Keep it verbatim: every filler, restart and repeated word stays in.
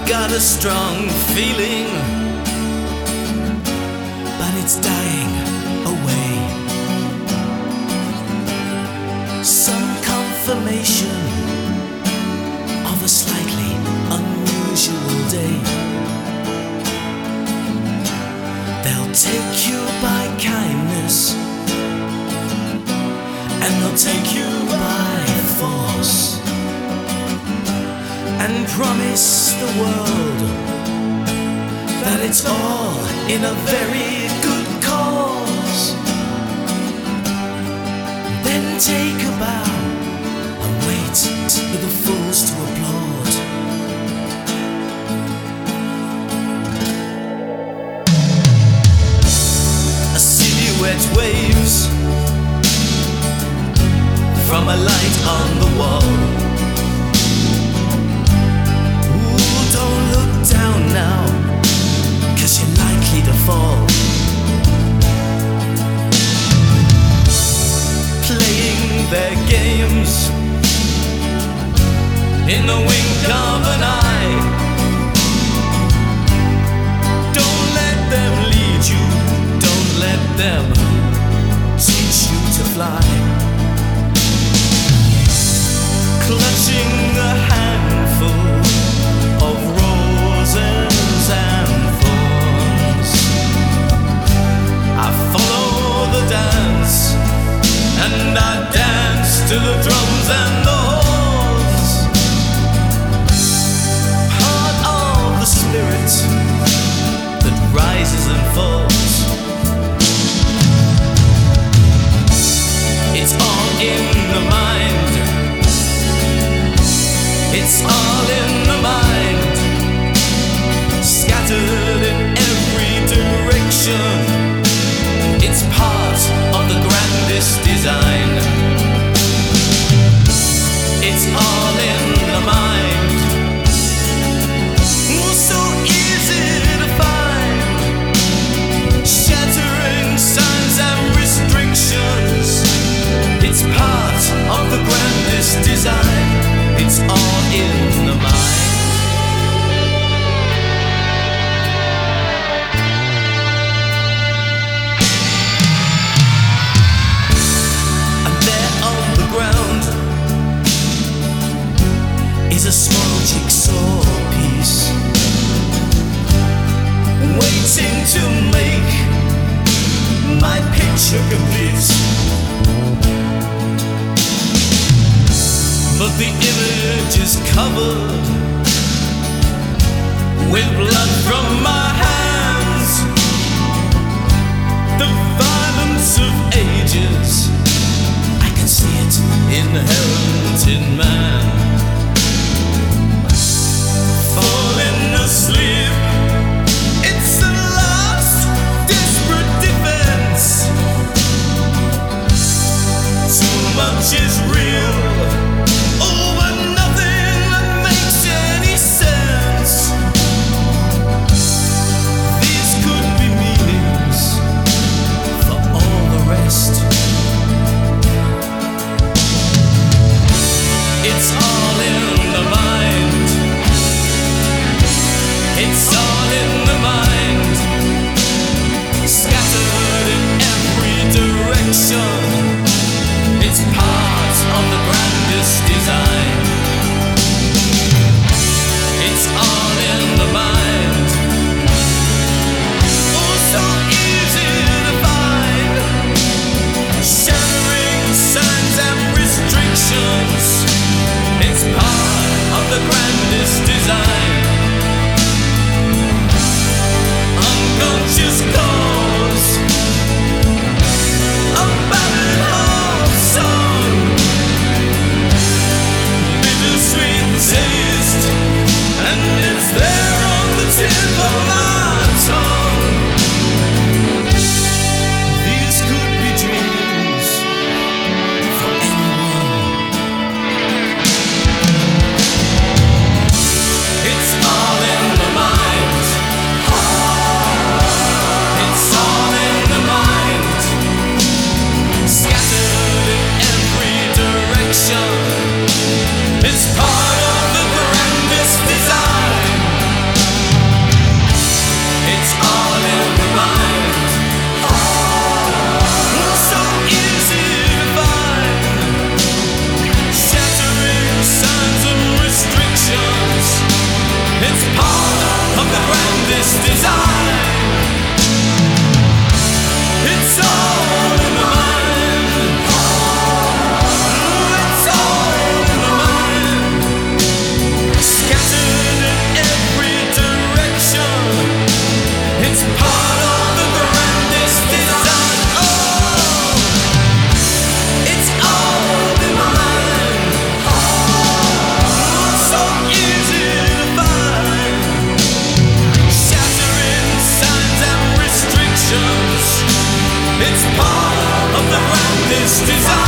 got a strong feeling, but it's dying away. Some confirmation of a slightly unusual day. They'll take you by kindness, and they'll take you by force, and promise the world that it's all in a very good cause. Then take a bow and wait for the fools to applaud. A silhouette waves from a light on the wall. Don't look down now, 'cause you're likely to fall. Playing their games in the wink of an eye. Don't let them lead you, don't let them teach you to fly. Clutching a handful of roses and thorns, I follow the dance, and I dance to the drums and the horns. Part of the spirit that rises and falls. It's all in the mind. It's all in the mind, scattered in every direction. It's part of the grandest design. It's all in the mind. Oh, so easy to find, shattering signs and restrictions. It's part of the grandest design. It's all in the mind. And there on the ground is a small jigsaw piece, waiting to make my picture complete. But the image is covered with blood from my hands. The violence of ages, I can see it inherent in man. Falling asleep, it's the last desperate defense. Too much is real, grandest design.